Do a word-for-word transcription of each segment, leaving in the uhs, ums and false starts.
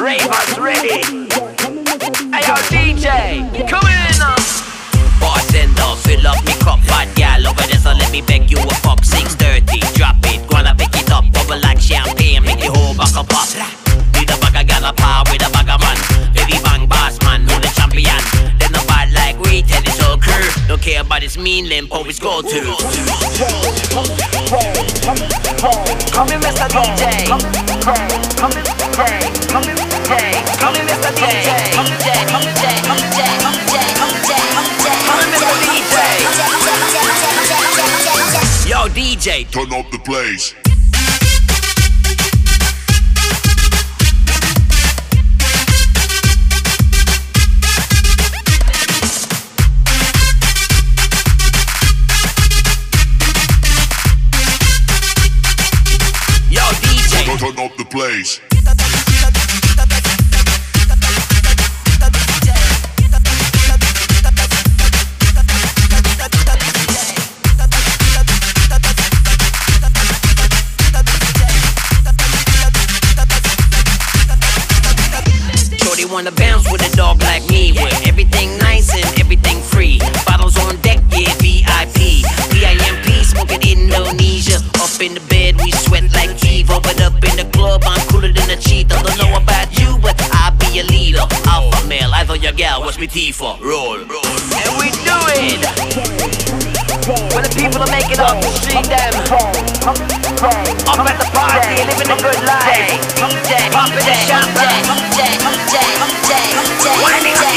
Ravers ready. Hey yo, D J, come in now. Bartender, fill up me cup, hot gal over there, so let me beg you a fuck. Six thirty, drop it, gonna pick it up, bubble like champagne, make the whole back up pop. Need a bag of gal a power with a bag of man. Baby bang boss man, who the champion? Then a bad like we tell it's all crew. Don't care about his mean limp, always go to. Come in, Mister D J. Come in, come in, come in, come in, Mister D J. Come in, come in, come in, come in, come in, come in, Mister D J. Yo, D J, turn up the place. Yo, D J, turn up the place. Wanna bounce with a dog like me, with everything nice and everything free. Bottles on deck, yeah, V I P. P I M P, smoking Indonesia. Up in the bed, we sweat like Kivo. But up in the club, I'm cooler than a cheetah. Don't know about you, but I'll be a leader. Alpha male, I thought your gal was me Tifa. Roll, roll. And we do it. When the people are making up the street, them up at the party, living a good life. Popping the champagne, winding up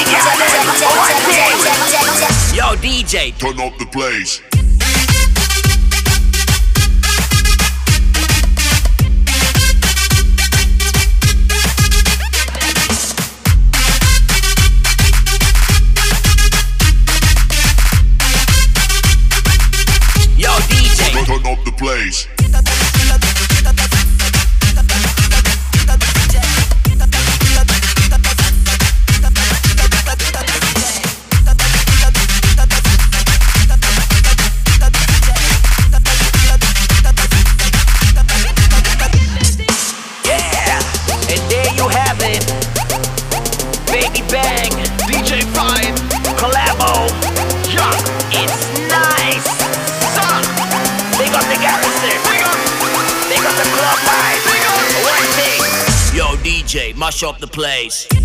the gallon. Yo, D J, turn up the place. Yo, D J, turn up the place. Baby Bang, D J Five, Collabo, yeah, it's nice. Son, they got the garrison, they got the club vibes. One thing, yo D J, mash up the place.